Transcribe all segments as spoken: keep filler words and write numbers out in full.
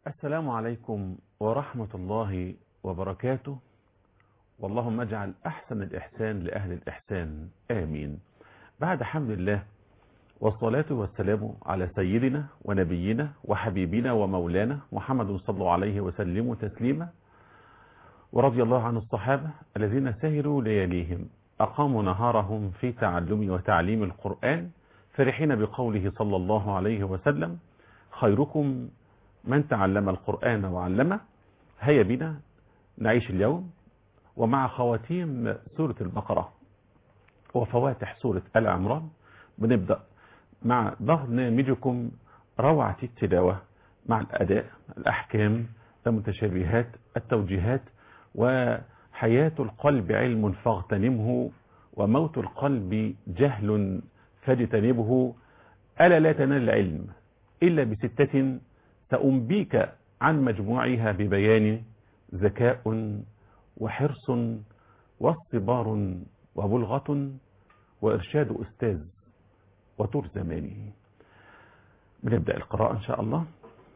السلام عليكم ورحمة الله وبركاته. واللهم اجعل أحسن الإحسان لأهل الإحسان، آمين. بعد حمد الله والصلاة والسلام على سيدنا ونبينا وحبيبنا ومولانا محمد صلى الله عليه وسلم تسليما، ورضي الله عن الصحابة الذين سهروا لياليهم أقاموا نهارهم في تعلم وتعليم القرآن، فرحين بقوله صلى الله عليه وسلم: خيركم من تعلم القرآن وعلمه. هيا بنا نعيش اليوم ومع خواتيم سورة البقرة وفواتح سورة آل عمران بنبدأ مع برنامجكم روعة التلاوة، مع الأداء، الأحكام، المتشابهات، التوجيهات، وحياة القلب علم فاغتنمه، وموت القلب جهل فاجتنبه. ألا لا تنال العلم إلا بستة سأنبيك عن مجموعها ببيان: ذكاء وحرص واصطبار وبلغة وإرشاد أستاذ وطول زمانه. بنبدأ القراءة إن شاء الله.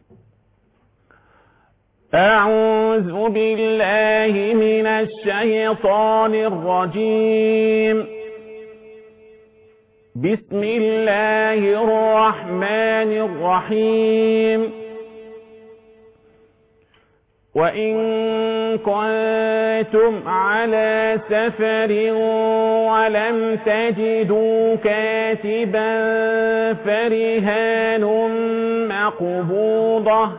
أعوذ بالله من الشيطان الرجيم. بسم الله الرحمن الرحيم. وإن كنتم على سفر ولم تجدوا كاتبا فرهان مقبوضة،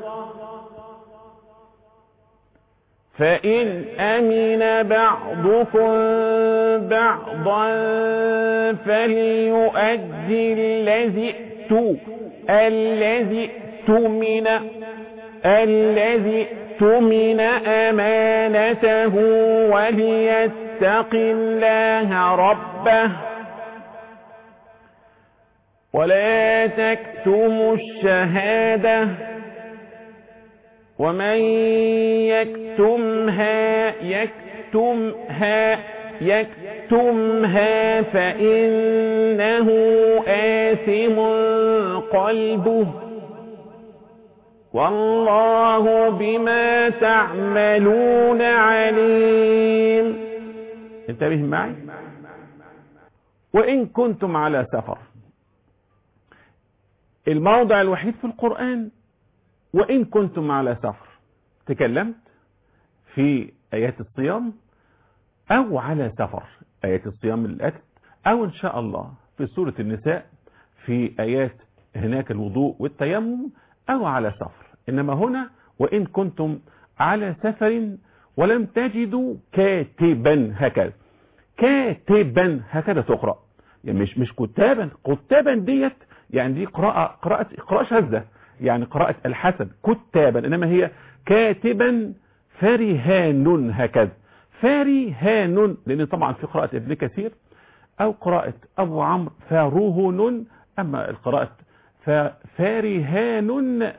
فإن أمن بعضكم بعضا فليؤدي الذي الذي اؤتمن الذي اؤتمن أمانته وليتق الله ربه ولا تكتموا الشهادة، ومن يكتمها يكتمها يكتمها فإنه آثم قلبه، والله بما تعملون عليم. انتبه معي. وإن كنتم على سفر، الموضع الوحيد في القرآن وإن كنتم على سفر. تكلمت في آيات الصيام أو على سفر، آيات الصيام الأكل، أو إن شاء الله في سورة النساء في آيات هناك الوضوء والتيمم، أو على سفر. إنما هنا وإن كنتم على سفر ولم تجدوا كاتبا، هكذا كاتبا هكذا تقرأ، يعني مش مش كتابا. كتابا ديت يعني دي قراءة قراءة قراءة شاذة، يعني قراءة الحسن كتابا، إنما هي كاتبا فرهان هكذا. فرهان لأن طبعا في قراءة ابن كثير أو قراءة أبو عمرو فرهن، أما القراءة ففرهان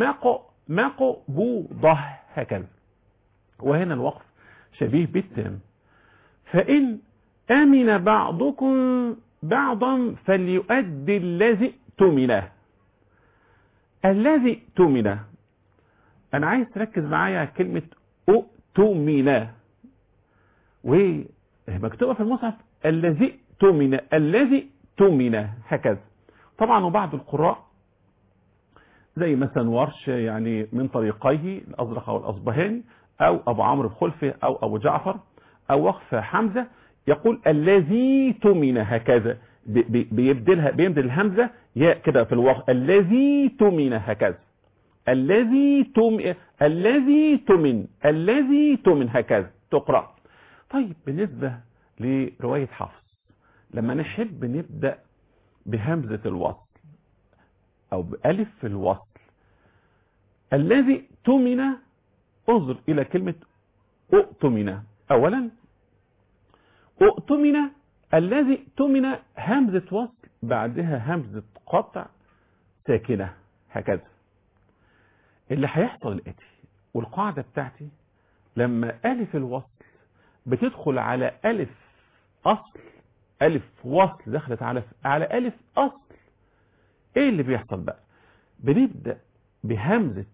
مقبوضة هكذا. وهنا الوقف شبيه بالتام. فإن أمن بعضكم بعضا فليؤدي الذي اؤتمنه. الذي اؤتمنه، أنا عايز تركز معايا كلمة اؤتمنه، وهي مكتوبة في المصحف الذي اؤتمنه الذي اؤتمنه هكذا. طبعا وبعض القراء زي مثلا ورش، يعني من طريقيه الأزرق أو الأصبهاني أو أبو عمرو بخلفه أو أبو جعفر أو وقف حمزة، يقول الذي اؤتمن هكذا، بيبدلها بيبدل الهمزة ياء كده في الوقف، الذي اؤتمن هكذا، الذي اؤتمن الذي اؤتمن الذي اؤتمن هكذا تقرأ. طيب بالنسبة لرواية حفص، لما نحب نبدأ بهمزة الوصل أو بألف في الوصل، الذي اؤتمن، انظر إلى كلمة اؤتمن. أولا اؤتمن الذي اؤتمن همزة وصل بعدها همزة قطع ساكنة هكذا. اللي هيحصل الآتي، والقاعدة بتاعتي لما ألف الوصل بتدخل على ألف أصل، ألف وصل دخلت على على ألف أصل، إيه اللي بيحصل بقى؟ بنبدأ بهمزة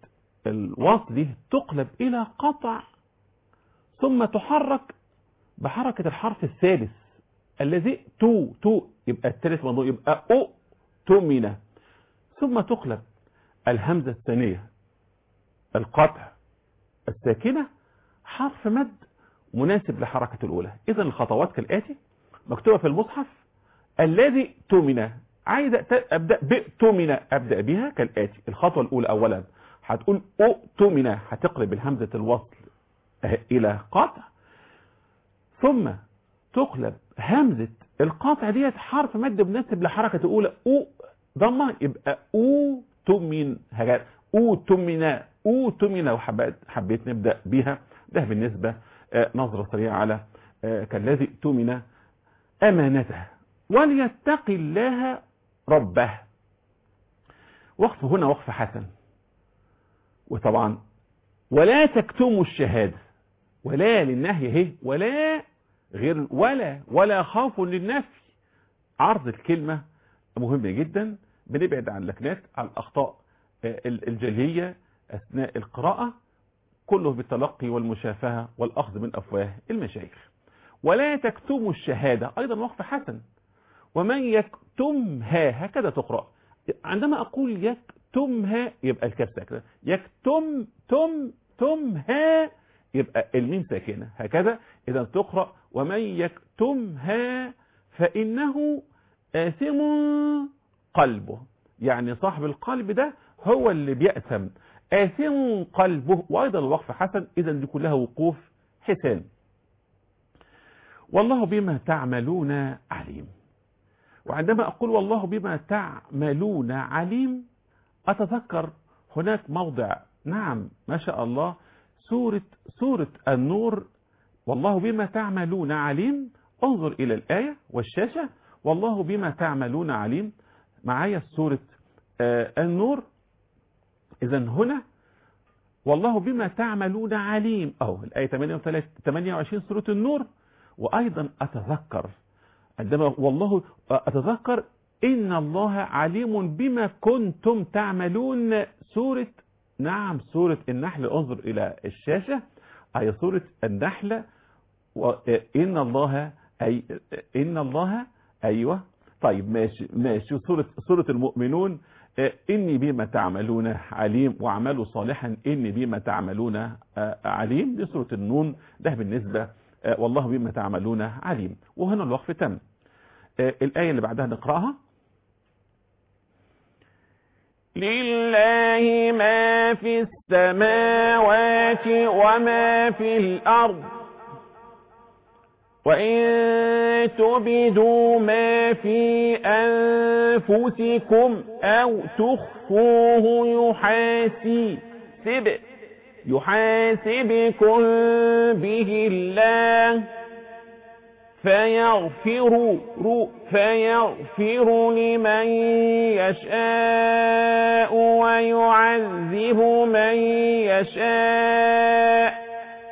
الوصل دي تقلب إلى قطع ثم تحرك بحركة الحرف الثالث الذي تو تو يبقى الثالث موضوع يبقى أو تؤمن، ثم تقلب الهمزة الثانية القطع الساكنة حرف مد مناسب لحركة الأولى. إذا الخطوات كالآتي مكتوبة في المصحف. الذي تؤمن، عايز أبدأ بتؤمن، أبدأ بها كالآتي. الخطوة الأولى أولا هتقول أو تؤمن، هتقلب الهمزة الوصل إلى قطع، ثم تقلب همزة القطع ديت حرف مد مناسب لحركة الأولى أو ضمة، يبقى أو تؤمن هكذا أو تؤمن أو تؤمن. وحبيت حبيت نبدأ بها. ده بالنسبة نظرة سريعة على كالذي تؤمن أمانته وليتق الله ربه. وقف هنا وقف حسن. وطبعا ولا تكتموا الشهادة، ولا للنهي اهي، ولا غير ولا ولا خوف للنفي. عرض الكلمة مهم جدا. بنبعد عن اللكنات، عن الأخطاء الجلية أثناء القراءة، كله بالتلقي والمشافهة والأخذ من أفواه المشايخ. ولا تكتموا الشهادة أيضا وقف حسن. ومن يكتمها هكذا تقرأ. عندما أقول يكتمها يبقى الكاف ساكنة، يكتم تم تمها يبقى الميم ساكنة هكذا. إذا تقرأ ومن يكتمها فإنه آثم قلبه، يعني صاحب القلب ده هو اللي بيأثم، آثم قلبه. وأيضا الوقف حسن. إذا دي كلها وقوف حسان. والله بما تعملون عليم. وعندما أقول والله بما تعملون عليم أتذكر هناك موضع، نعم ما شاء الله، سورة سورة النور. والله بما تعملون عليم. انظر إلى الآية والشاشة. والله بما تعملون عليم. معايا سورة آه النور. إذا هنا والله بما تعملون عليم أو الآية ثمانية وعشرين سورة النور. وأيضا أتذكر عندما والله أتذكر إن الله عليم بما كنتم تعملون. سورة نعم سورة النحل. انظر إلى الشاشة. أي سورة النحل. وإن الله أي إن الله أيوة طيب ماشي ماشي. سورة سورة المؤمنون. إني بما تعملون عليم واعملوا صالحا إني بما تعملون عليم. دي سورة النون. ده بالنسبة والله بما تعملون عليم. وهنا الوقف تم. الآية اللي بعدها نقرأها. لله ما في السماوات وما في الأرض وإن تبدوا ما في أنفسكم أو تخفوه يحاسب يحاسبكم به الله فيغفر فيغفر لمن يشاء ويعذب من يشاء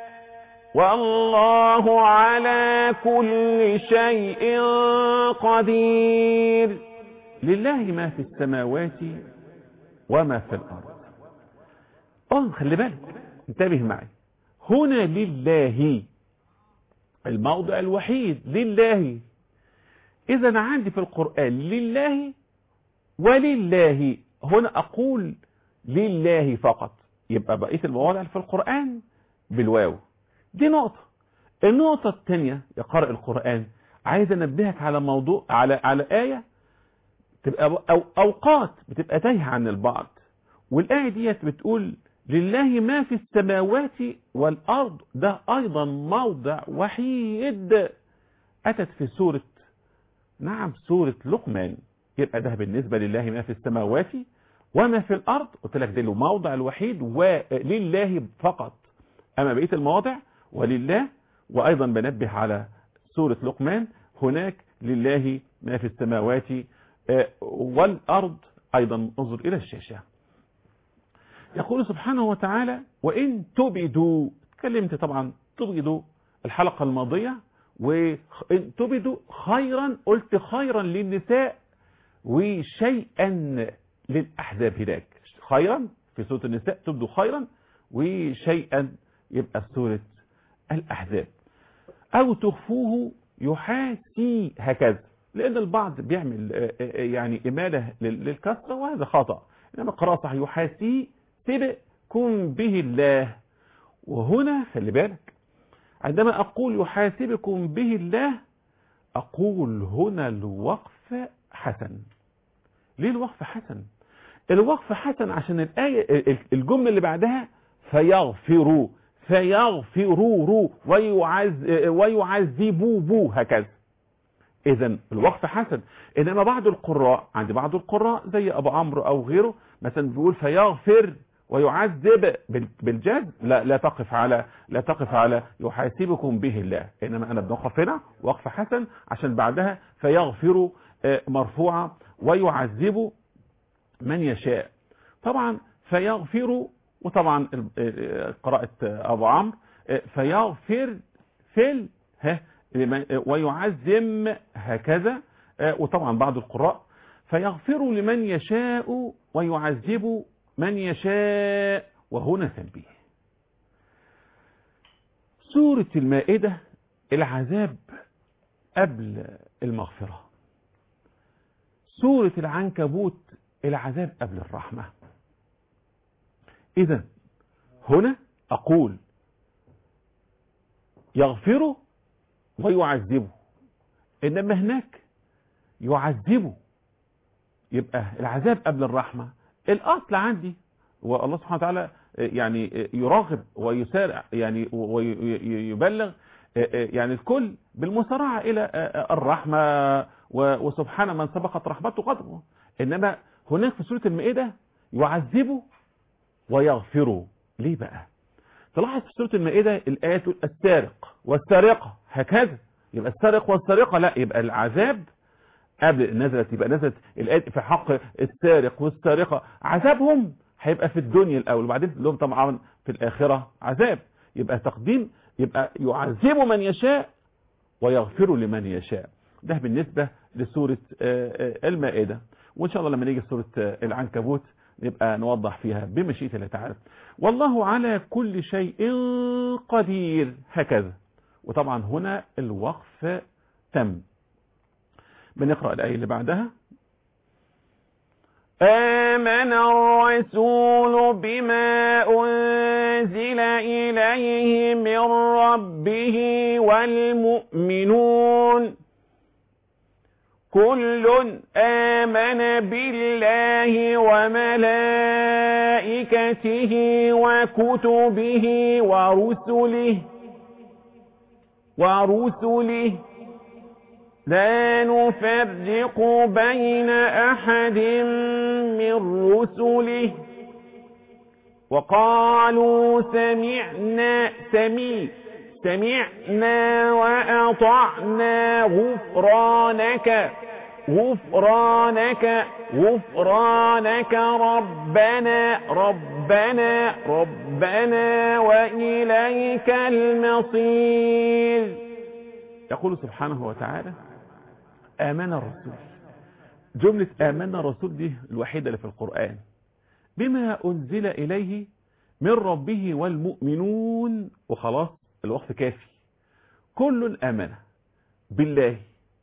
والله على كل شيء قدير. لله ما في السماوات وما في الأرض. اه خلي بالك، انتبه معي. هنا لله الموضع الوحيد لله. إذا عندي في القرآن لله ولله. هنا أقول لله فقط، يبقى بقية المواضع في القرآن بالواو. دي نقطة. النقطة الثانية يا قارئ القرآن، عايز انبهك على موضوع على على آية تبقى أو أوقات بتبقى تايهة عن البعض. والآية ديت بتقول لله ما في السماوات والأرض. ده أيضا موضع وحيد أتت في سورة نعم سورة لقمان. يبقى ده بالنسبة لله ما في السماوات وما في الأرض. قلت لك ده له موضع الوحيد ولله فقط. أما بقية المواضع ولله. وأيضا بنبه على سورة لقمان هناك لله ما في السماوات والأرض. أيضا انظر إلى الشاشة. يقول سبحانه وتعالى وإن تبدوا. تكلمت طبعا تبدوا الحلقة الماضية. وإن تبدوا خيرا قلت خيرا للنساء وشيئا للأحزاب هناك. خيرا في سورة النساء تبدو خيرا، وشيئا يبقى في سورة الأحزاب. أو تخفوه يحاسي هكذا، لأن البعض بيعمل يعني إمالة للكسرة وهذا خطأ، إنما قراءة صح يحاسي سبكم به الله. وهنا خلي بالك، عندما أقول يحاسبكم به الله أقول هنا الوقف حسن. ليه الوقف حسن؟ الوقف حسن عشان الآية الجملة اللي بعدها فيغفروا فيغفروا ويعز ويعذبوا بو هكذا. إذن الوقف حسن. إنما بعض القراء، عند بعض القراء زي أبو عمرو أو غيره مثلا بيقول فيغفر ويعذب بالجد، لا لا تقف على لا تقف على يحاسبكم به الله، إنما أنا بنقف هنا وقف حسن عشان بعدها فيغفر مرفوعة ويعذب من يشاء. طبعا فيغفر، وطبعا قراءة أبو عمرو فيغفر فل ها ويعزم هكذا. وطبعا بعض القراء فيغفر لمن يشاء ويعذب من يشاء. وهنا تنبيه، سورة المائدة العذاب قبل المغفرة، سورة العنكبوت العذاب قبل الرحمة. إذن هنا أقول يغفره ويعذبه، إنما هناك يعذبه، يبقى العذاب قبل الرحمة. الأصل عندي والله سبحانه وتعالى يعني يراغب ويسارع يعني ويبلغ يعني الكل بالمسارعة إلى الرحمة، وسبحان من سبقت رحمته غضبه. إنما هناك في سورة المائدة يعذبه ويغفره. ليه بقى؟ تلاحظ في سورة المائدة الآية تقول السارق والسارقة هكذا، يبقى السارق والسارقة لا، يبقى العذاب قبل نزلت، يبقى نزلت الآية في حق السارق والسارقة عذابهم هيبقى في الدنيا الأول، وبعدين لهم طبعا في الآخرة عذاب. يبقى تقديم، يبقى يعذب من يشاء ويغفر لمن يشاء. ده بالنسبة لسورة المائدة. وإن شاء الله لما نيجي سورة العنكبوت نبقى نوضح فيها بمشيئة الله تعالى. والله على كل شيء قدير هكذا. وطبعا هنا الوقف تم. بنقرأ الآية اللي بعدها. آمن الرسول بما أنزل إليه من ربه والمؤمنون كل آمن بالله وملائكته وكتبه ورسله ورسله لا نفرق بين أحد من رسله وقالوا سمعنا سمي سمعنا وأطعنا غفرانك غفرانك غفرانك ربنا ربنا ربنا وإليك المصير. يقول سبحانه وتعالى آمن الرسول. جملة آمن الرسول دي الوحيدة اللي في القرآن. بما أنزل إليه من ربه والمؤمنون، وخلاص الوقف كافي. كل آمن بالله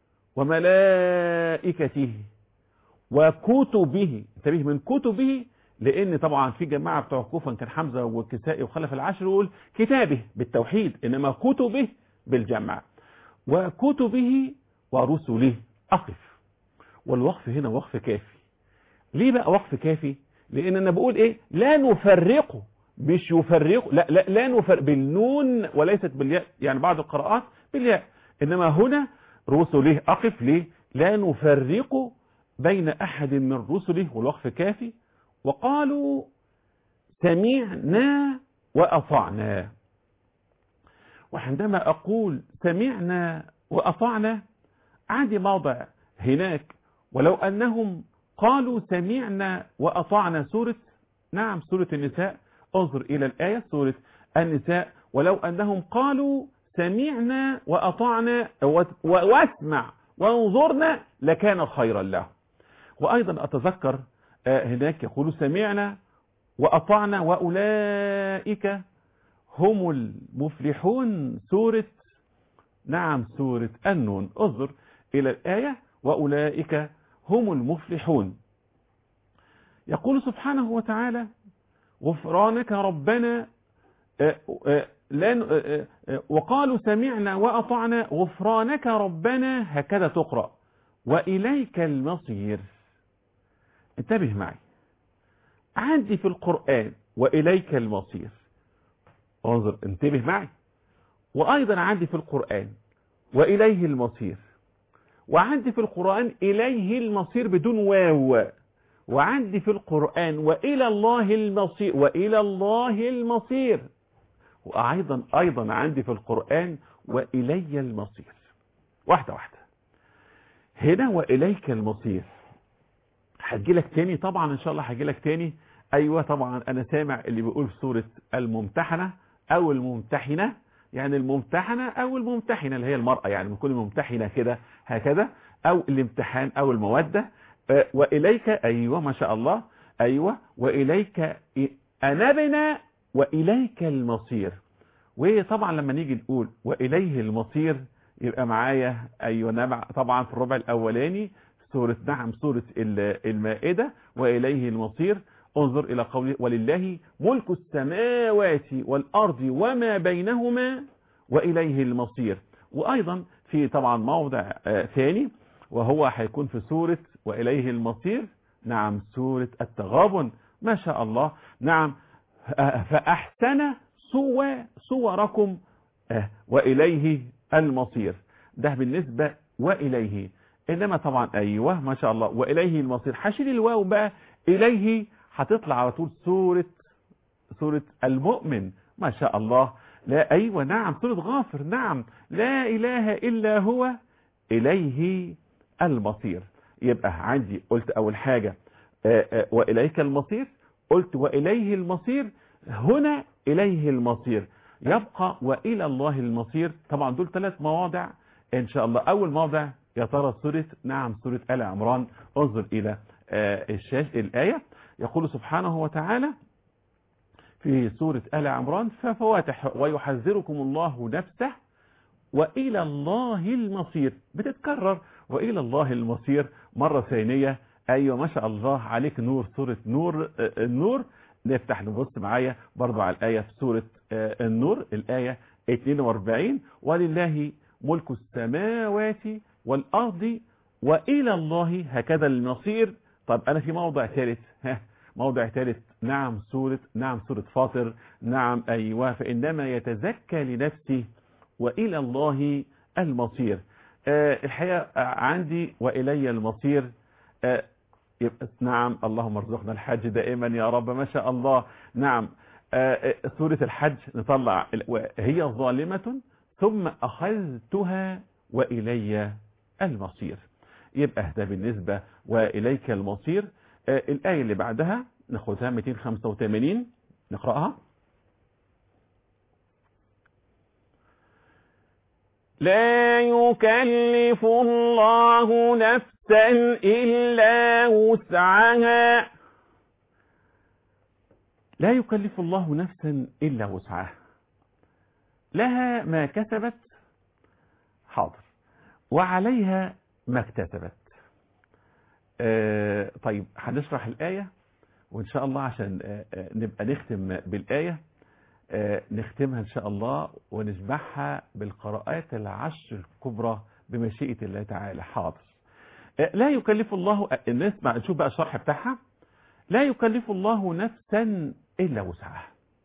وملائكته وكتبه. انتبه من كتبه، لأن طبعا في جماعة بتوع كوفة كان حمزة والكسائي وخلف العشر يقول كتابه بالتوحيد، إنما كتبه بالجمع. وكتبه ورسله أقف. والوقف هنا وقف كافي. ليه بقى وقف كافي؟ لأن أنا بقول إيه؟ لا نفرقه، مش يفرقه، لا لا لا نفرق بالنون وليست بالياء، يعني بعض القراءات بالياء، إنما هنا رسله أقف. ليه؟ لا نفرق بين أحد من رسله، والوقف كافي. وقالوا سمعنا وأطعنا. وعندما أقول سمعنا وأطعنا عندي موضع هناك، ولو أنهم قالوا سمعنا وأطعنا سورة نعم سورة النساء، انظر إلى الآية سورة النساء، ولو أنهم قالوا سمعنا وأطعنا واسمع وانظرنا لكان خيرا له. وأيضا أتذكر هناك يقول سمعنا وأطعنا وأولئك هم المفلحون. سورة نعم سورة النون. انظر إلى الآية وأولئك هم المفلحون. يقول سبحانه وتعالى غفرانك ربنا وقالوا سمعنا وأطعنا غفرانك ربنا، هكذا تقرأ وإليك المصير. انتبه معي، عندي في القرآن وإليك المصير، انظر انتبه معي، وأيضا عندي في القرآن وإليه المصير، وعندي في القرآن إليه المصير بدون واو، وعندي في القرآن وإلى الله المصير وإلى الله المصير، وأيضا أيضا عندي في القرآن وإلي المصير. واحدة واحدة. هنا وإليك المصير هجي لك تاني طبعا، إن شاء الله هجي لك تاني. أيوة طبعا أنا سامع اللي بيقول في سورة الممتحنة أو الممتحنة، يعني الممتحنة أو الممتحنة اللي هي المرأة، يعني بنكون ممتحنة كده هكذا، أو الامتحان أو المودة. أه وإليك، أيوة ما شاء الله، أيوة وإليك أنبنا وإليك المصير. وطبعا لما نيجي نقول وإليه المصير يبقى معايا أيوة نبع طبعا في الربع الأولاني سورة نعم سورة المائدة وإليه المصير. انظر إلى قوله ولله ملك السماوات والأرض وما بينهما وإليه المصير. وأيضا في طبعا موضع ثاني وهو هيكون في سورة وإليه المصير، نعم سورة التغابن. ما شاء الله. نعم فأحسن سوى صوركم وإليه المصير. ده بالنسبة وإليه. إنما طبعا أيوة ما شاء الله وإليه المصير حشيل الواو بقى إليه هتطلع على طول سورة سورة المؤمن. ما شاء الله. لا أيوة نعم سورة غافر. نعم لا إله إلا هو إليه المصير. يبقى عندي قلت أول حاجة آآ آآ وإليك المصير، قلت وإليه المصير، هنا إليه المصير، يبقى وإلى الله المصير. طبعا دول ثلاث مواضع إن شاء الله. أول موضع يا ترى سورة نعم سورة آل عمران. انظر إلى الشاشة الآية يقول سبحانه وتعالى في سورة آل عمران ففواتح ويحذركم الله نفسه وإلى الله المصير. بتتكرر وإلى الله المصير مرة ثانية. أيوة ما شاء الله عليك نور. سورة نور النور. نفتح نبص معايا برضو على الآية في سورة النور الآية اثنين وأربعين ولله ملك السماوات والأرض وإلى الله هكذا المصير. طب أنا في موضع ثالث، ها موضع ثالث نعم سورة نعم سورة فاطر. نعم أيوة فإنما يتزكى لنفسه وإلى الله المصير. آه الحقيقة عندي وإلي المصير. آه يبقى نعم اللهم ارزقنا الحج دائما يا رب. ما شاء الله. نعم آه سورة الحج نطلع هي ظالمة ثم أخذتها وإلي المصير. يبقى ده بالنسبة وإليك المصير. آه الآية اللي بعدها ناخدها مئتين وخمسة وثمانين نقرأها. لا يكلف الله نفسا إلا وسعها. لا يكلف الله نفسا إلا وسعها، لها ما كسبت حاضر وعليها ما اكتسبت. آه طيب هنشرح الآية وإن شاء الله عشان آه نبقى نختم بالآية. آه نختمها إن شاء الله ونشبعها بالقراءات العشر الكبرى بمشيئة الله تعالى. حاضر. آه لا يكلف الله، نسمع نشوف بقى الشرح بتاعها. لا يكلف الله نفسا إلا وسعها.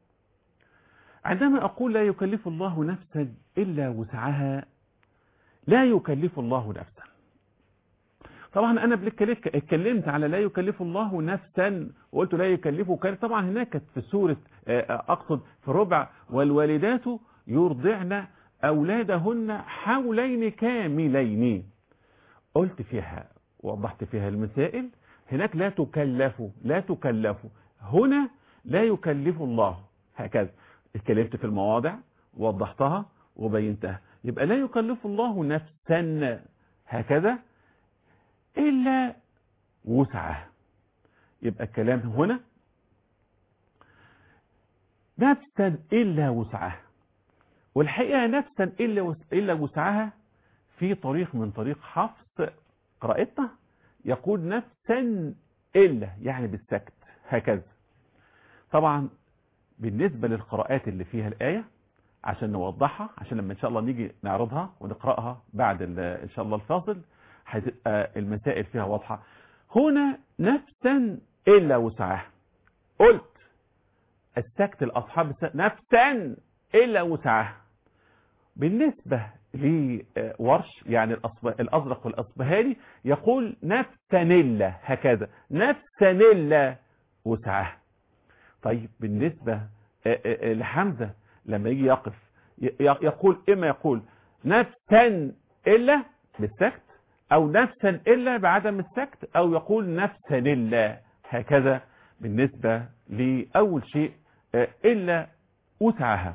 عندما أقول لا يكلف الله نفسا إلا وسعها، لا يكلف الله نفسا. طبعا أنا اتكلمت على لا يكلف الله نفسا وقلت لا يكلفه كان طبعا هناك كانت في سورة أقصد في ربع والوالدات يرضعن أولادهن حولين كاملين. قلت فيها وضحت فيها المسائل. هناك لا تكلف لا تكلف، هنا لا يكلف الله. هكذا اتكلمت في المواضع ووضحتها وبينتها. يبقى لا يكلف الله نفسا هكذا إلا وسعها. يبقى الكلام هنا نفسا إلا وسعها. والحقيقة نفسا إلا إلا وسعها في طريق من طريق حفص قراءتنا يقول نفسا إلا يعني بالسكت هكذا. طبعا بالنسبة للقراءات اللي فيها الآية عشان نوضحها، عشان لما إن شاء الله نيجي نعرضها ونقرأها بعد إن شاء الله الفاصل هتبقى المسائل فيها واضحة. هنا نفسا إلا وسعها، قلت السكت الأصحاب نفسا إلا وسعها. بالنسبة لورش يعني الأزرق والأصبهاني يقول نفسا إلا هكذا، نفسا إلا وسعها. طيب بالنسبة لحمزة لما يجي يقف يقول إما يقول نفسا إلا بالسكت أو نفسا إلا بعدم السكت أو يقول نفسا إلا هكذا. بالنسبة لأول شيء إلا وسعها.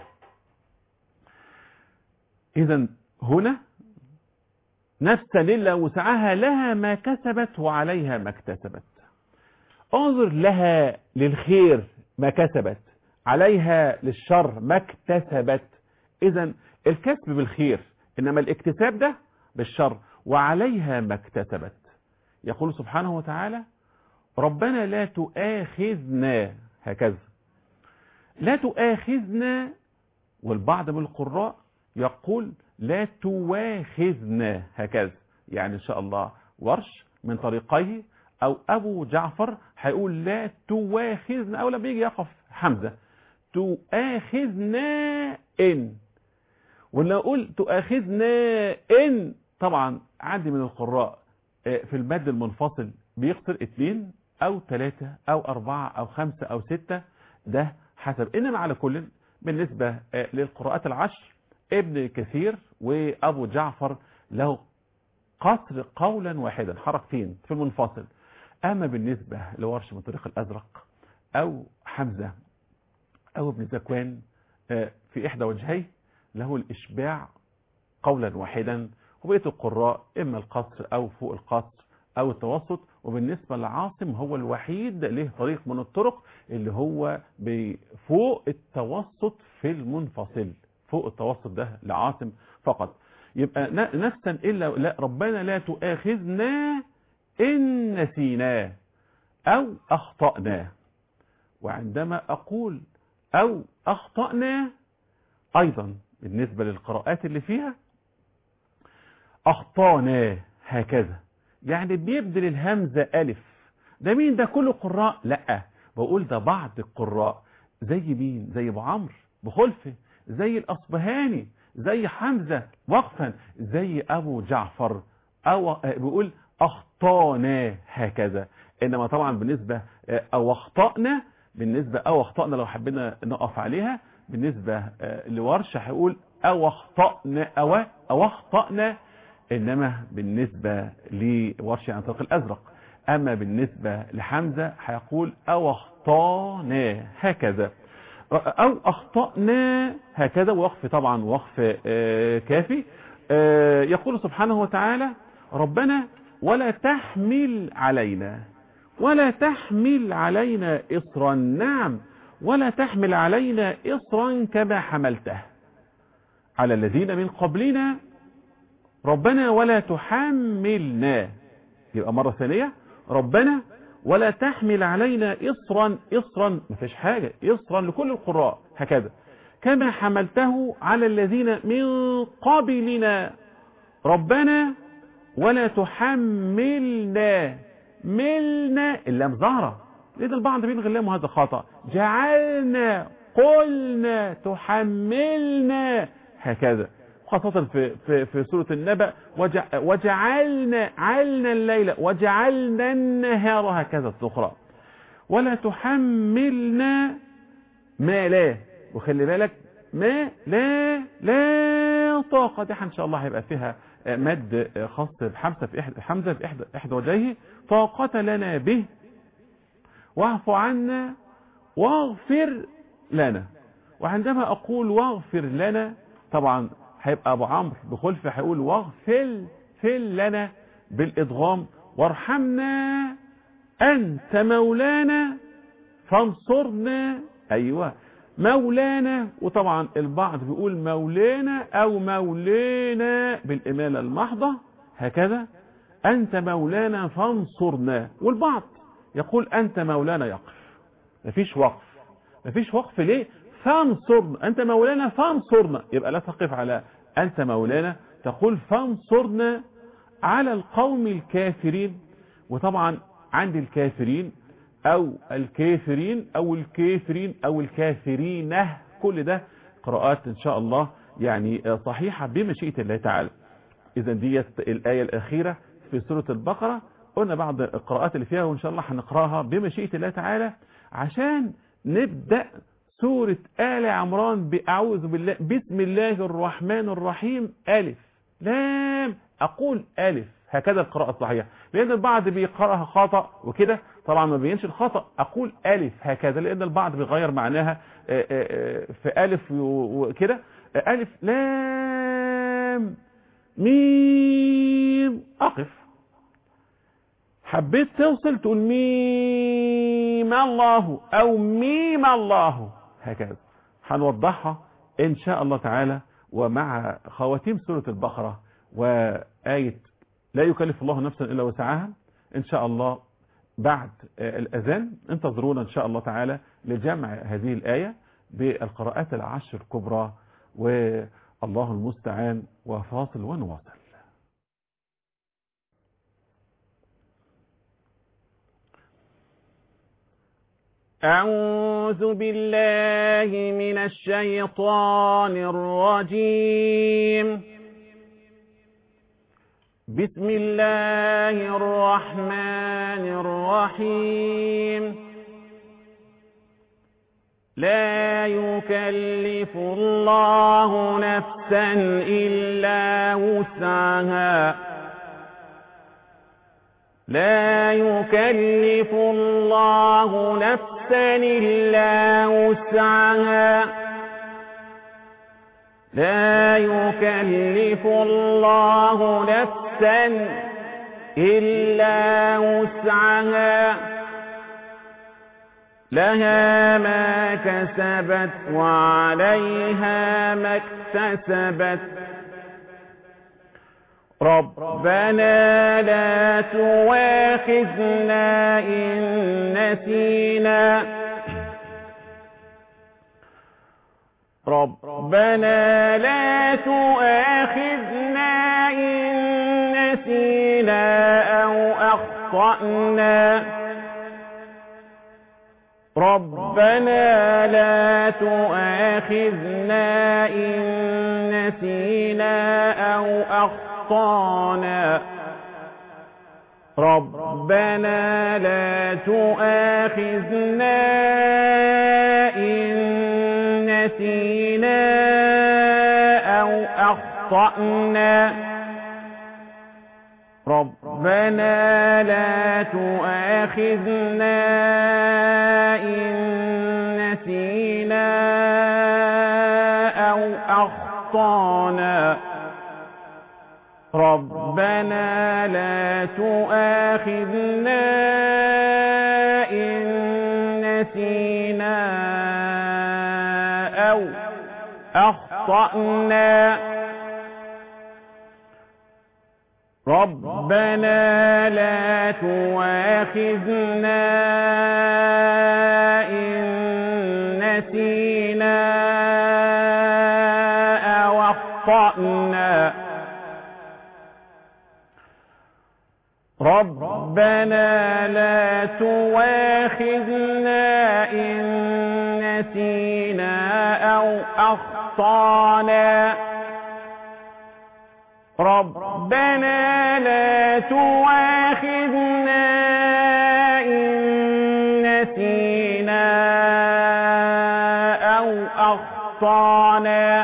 إذن هنا نفسا إلا وسعها لها ما كسبت وعليها ما اكتسبت. انظر، لها للخير ما كسبت، عليها للشر ما اكتسبت. إذن الكسب بالخير، إنما الاكتساب ده بالشر. وعليها ما اكتسبت. يقول سبحانه وتعالى ربنا لا تؤاخذنا هكذا، لا تؤاخذنا. والبعض من القراء يقول لا تواخذنا هكذا. يعني إن شاء الله ورش من طريقيه أو أبو جعفر هيقول لا تواخذنا، أو لما يجي يقف حمزة تؤاخذنا إن. ولا أقول تؤاخذنا إن، طبعا عندي من القراء في المد المنفصل بيقصر اثنين أو ثلاثة أو أربعة أو خمسة أو ستة، ده حسب. إنما على كل بالنسبة للقراءات العشر ابن كثير وأبو جعفر له قصر قولا واحدا حركتين في المنفصل. أما بالنسبة لورش من طريق الأزرق أو حمزة أو ابن زكوان في إحدى وجهيه له الإشباع قولا واحدا، وبقية القراء إما القصر أو فوق القصر أو التوسط. وبالنسبة لعاصم هو الوحيد له طريق من الطرق اللي هو فوق التوسط في المنفصل، فوق التوسط ده لعاصم فقط. يبقى نفسا إلا لا ربنا لا تؤاخذنا إن نسينا أو أخطأنا. وعندما أقول أو أخطأنا أيضا بالنسبة للقراءات اللي فيها أخطأنا هكذا، يعني بيبدل الهمزة ألف. ده مين ده؟ كل القراء؟ لا، بقول ده بعض القراء. زي مين؟ زي ابو عمرو بخلفه، زي الأصبهاني، زي حمزة وقفا، زي أبو جعفر، أو بيقول أخطأنا هكذا. إنما طبعا بالنسبة أو أخطأنا، بالنسبة أو أخطأنا لو حبينا نقف عليها بالنسبة لورشة هيقول أو أخطأنا أو أو أخطأنا. إنما بالنسبة لورشة عن طريق الأزرق. أما بالنسبة لحمزة هيقول أو أخطأنا هكذا، أو أخطأنا هكذا. ووقف طبعا وقف كافي. يقول سبحانه وتعالى ربنا ولا تحمل علينا، ولا تحمل علينا إصرا. نعم، ولا تحمل علينا إصرا كما حملته على الذين من قبلنا. ربنا ولا تحملنا، يبقى مرة ثانية ربنا ولا تحمل علينا إصرا. إصرا ما فيش حاجة، إصرا لكل القراء هكذا. كما حملته على الذين من قبلنا. ربنا ولا تحملنا، ملنا اللام ظاهرة، لأن البعض بينغلم هذا خطأ. جعلنا، قلنا، تحملنا هكذا، خاصة في في في سورة النبأ. وجعلنا علنا الليل وجعلنا النهار هكذا تقرأ. ولا تحملنا ما لا، وخلي بالك ما لا لا طاقة. دي ان شاء الله هيبقى فيها مد خاص بحمزة في احدى حمزة في احدى احدى وجهيه. طاقة لنا به واعف عنا واغفر لنا. وعندما اقول واغفر لنا طبعا هيبقى ابو عمرو بخلفه هيقول واغفر فل لنا بالادغام. وارحمنا انت مولانا فانصرنا. ايوه، مولانا، وطبعا البعض بيقول مولانا أو مولينا بالإمالة المحضة هكذا، أنت مولانا فانصرنا، والبعض يقول أنت مولانا يقف، مفيش وقف. مفيش وقف ليه؟ فانصرنا، أنت مولانا فانصرنا، يبقى لا تقف على أنت مولانا، تقول فانصرنا على القوم الكافرين. وطبعا عند الكافرين أو الكافرين أو الكافرين أو الكافرين، كل ده قراءات إن شاء الله يعني صحيحة بمشيئة الله تعالى. إذا دي الآية الأخيرة في سورة البقرة، قلنا بعض القراءات اللي فيها وإن شاء الله هنقراها بمشيئة الله تعالى، عشان نبدأ سورة آل عمران بأعوذ بالله بسم الله الرحمن الرحيم ألف لام، أقول ألف هكذا القراءة الصحيحة، لأن البعض بيقرأها خطأ وكده، طبعا ما بينش الخطأ، أقول ألف هكذا، لأن البعض بيغير معناها في ألف وكده، ألف لام ميم، أقف. حبيت توصل تقول ميم الله أو ميم الله هكذا، هنوضحها إن شاء الله تعالى. ومع خواتيم سورة البقرة وآية لا يكلف الله نفسا إلا وسعها إن شاء الله بعد الأذان، انتظرونا إن شاء الله تعالى لجمع هذه الآية بالقراءات العشر الكبرى، والله المستعان. وفاصل ونواصل. أعوذ بالله من الشيطان الرجيم. بسم الله الرحمن الرحيم. لا يكلف الله نفسا إلا وسعها لا يكلف الله نفسا إلا وسعها لا يكلف الله نفسا إلا وسعها لها ما كسبت وعليها ما اكتسبت ربنا لا تؤاخذنا إن نسينا ربنا لا تؤاخذنا إن نسينا أو أخطأنا ربنا لا تؤاخذنا إن نسينا أو أخطأنا ربنا لا تؤاخذنا إن نسينا أو أخطأنا ربنا لا تؤاخذنا إن نسينا أو أخطأنا ربنا لا تؤاخذنا إن نسينا أو أخطأنا ربنا لا تؤاخذنا إن نسينا أو أخطأنا ربنا لا تؤاخذنا إن نسينا أو أخطأنا ربنا لا تؤاخذنا إن نسينا أو أخطأنا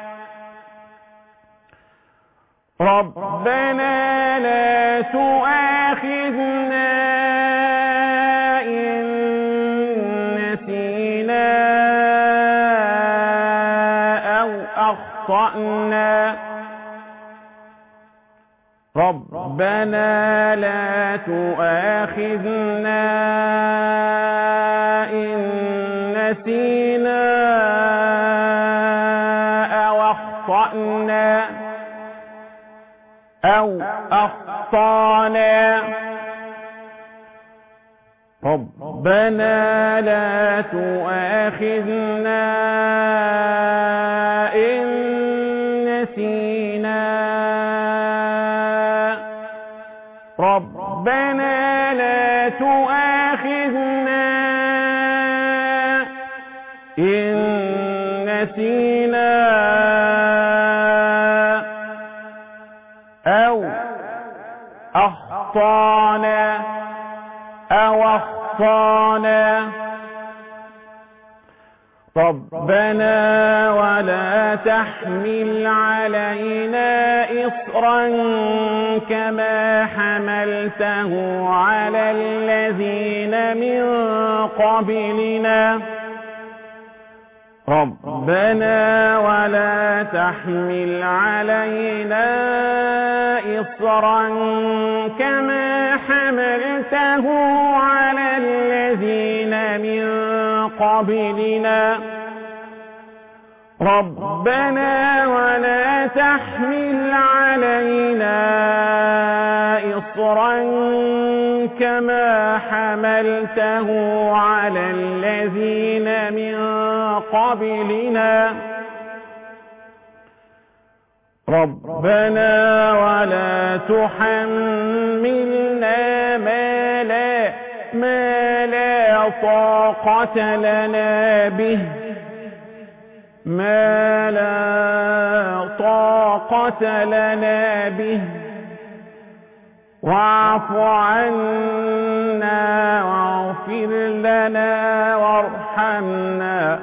ربنا لا تؤاخذنا إن نسينا أو أخطأنا ربنا لا تؤاخذنا إن نسينا أو أخطأنا ربنا لا تؤاخذنا إن نسينا ربنا لا تؤاخذنا إن نسينا أو أخطأنا أو أخطأنا ربنا ولا تحمل علينا إصرا كما حملته على الذين من قبلنا ربنا ولا تحمل علينا إصرا كما حملته على الذين من قبلنا ربنا ولا تحمل علينا إصرا كما حملته على الذين من قبلنا ربنا ولا تحملنا ما لا ما لا طاقة لنا به ما لا طاقة لنا به واعف عنا واغفر لنا وارحمنا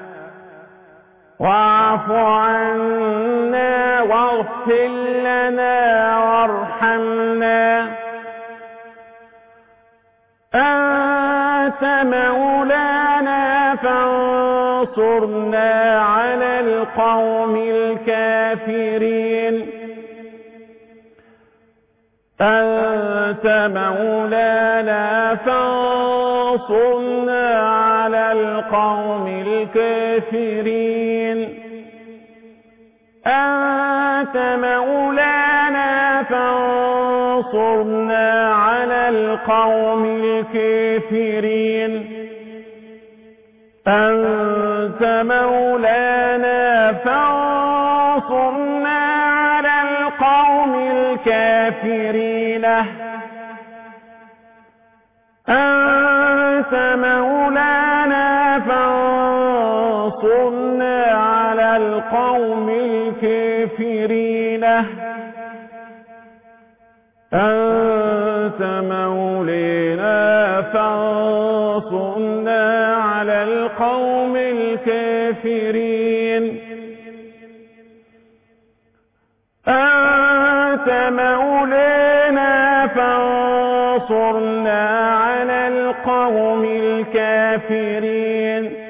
واعف عنا واغفر لنا وارحمنا أنت مولانا فانصرنا على القوم الكافرين أنت مولانا فانصرنا على القوم الكافرين أنت مولانا فانصرنا على القوم الكافرين أنت مولانا فانصرنا على القوم الكافرين أنت مولانا فانصرنا على القوم الكافرين أنت مولانا فانصرنا على القوم الكافرين أنت مولانا فانصرنا على القوم الكافرين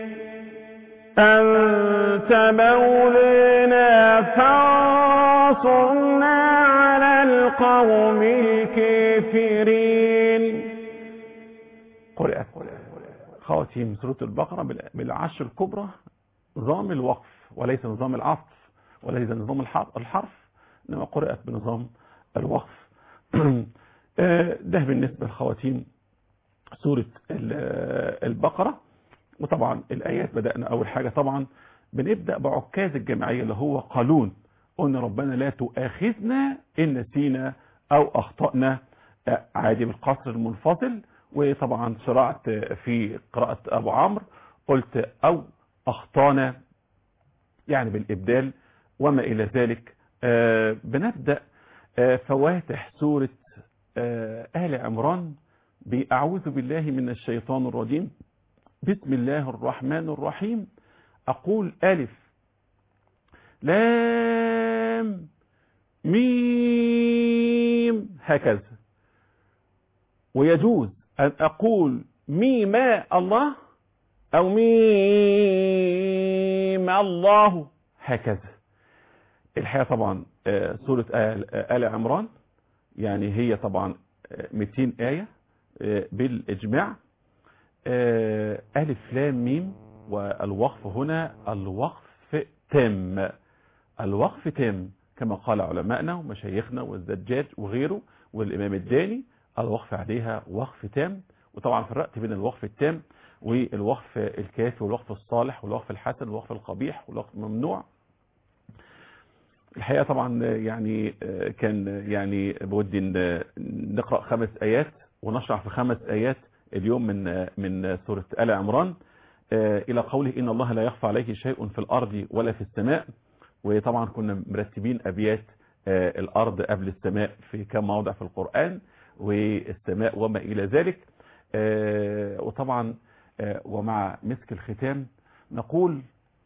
أنت مولانا فانصرنا على القوم الكافرين. قرأت خواتيم سورة البقرة بالعشر الكبرى نظام الوقف وليس نظام العطف وليس نظام الحرف، إنما قرأت بنظام الوقف. ده بالنسبة لخواتيم سورة البقرة. وطبعا الآيات بدأنا أول حاجة طبعا بنبدأ بعكاز الجماعية اللي هو قانون، قلنا ربنا لا تؤاخذنا إن نسينا أو أخطأنا، عادي بالقصر المنفصل. وطبعا شرعت في قراءة أبو عمرو قلت أو أخطأنا يعني بالإبدال وما إلى ذلك. آه بنبدأ آه فواتح سورة آه آل عمران بأعوذ بالله من الشيطان الرجيم بسم الله الرحمن الرحيم. أقول ألف لام ميم هكذا، ويجوز أن أقول ميم الله أو ميم الله هكذا. الحقيقة طبعا سورة آل عمران يعني هي طبعا مئتين آية بالإجماع. ألف لام ميم، والوقف هنا الوقف تام، الوقف تام كما قال علماءنا ومشايخنا والزجاج وغيره والإمام الداني، الوقف عليها وقف تام. وطبعا فرقت بين الوقف التام والوقف الكافي والوقف الصالح والوقف الحسن والوقف القبيح والوقف الممنوع. الحقيقة طبعا يعني كان يعني بودي نقرأ خمس آيات ونشرح في خمس آيات اليوم من من سورة آل عمران إلى قوله إن الله لا يخفى عليه شيء في الأرض ولا في السماء. وطبعا كنا مرتبين أبيات الأرض قبل السماء في كم موضع في القرآن، والسماء وما إلى ذلك. وطبعا ومع مسك الختام نقول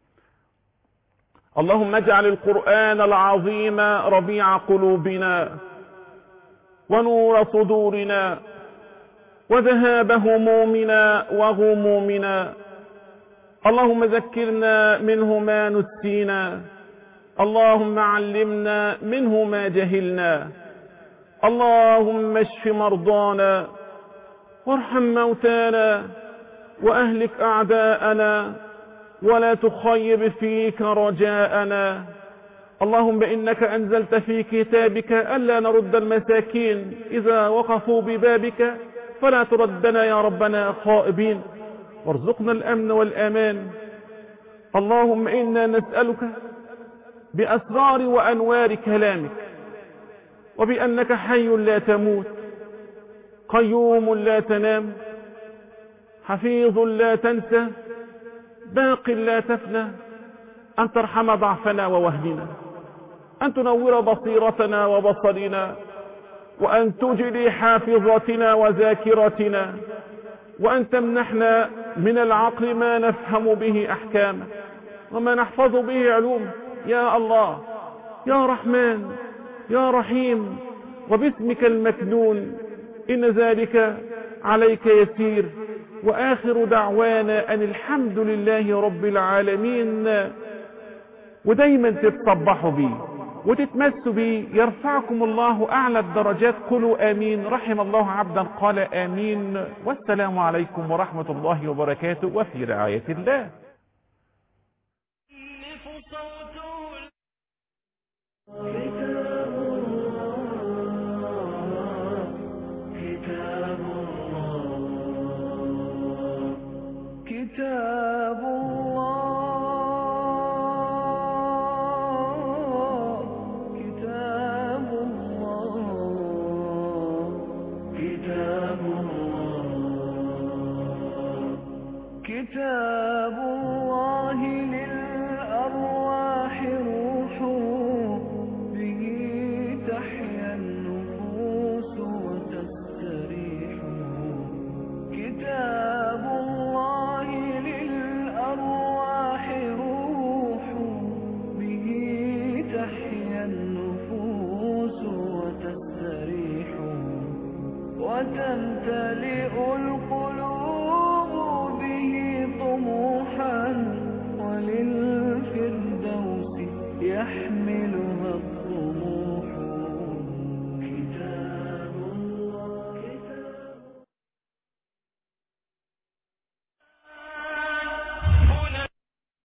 اللهم اجعل القرآن العظيم ربيع قلوبنا ونور صدورنا وذهاب همومنا وغمومنا. اللهم ذكرنا منه ما نسينا، اللهم علمنا منه ما جهلنا. اللهم اشف مرضانا وارحم موتانا وأهلك أعداءنا ولا تخيب فيك رجاءنا. اللهم إنك أنزلت في كتابك ألا نرد المساكين إذا وقفوا ببابك، فلا تردنا يا ربنا خائبين، وارزقنا الأمن والأمان. اللهم إنا نسألك بأسرار وأنوار كلامك، وبأنك حي لا تموت، قيوم لا تنام، حفيظ لا تنسى، باق لا تفنى، أن ترحم ضعفنا ووهننا، أن تنور بصيرتنا وبصرنا، وأن تجلي حافظتنا وذاكرتنا، وأن تمنحنا من العقل ما نفهم به أحكامه وما نحفظ به علومه. يا الله يا رحمن يا رحيم، وباسمك المكنون إن ذلك عليك يسير. وآخر دعوانا أن الحمد لله رب العالمين. ودايما تتصبحوا بي وتتمسوا بي، يرفعكم الله أعلى الدرجات. قولوا آمين. رحم الله عبدا قال آمين. والسلام عليكم ورحمة الله وبركاته، وفي رعاية الله. كتاب الله كتاب الله كتاب الله كتاب الله للأرواح روح، به تحيا النفوس وتستريح. كتاب الله للأرواح روح، به تحيا النفوس وتستريح، وتمتلئ القلوب به طموحا، وللفردوس يحملها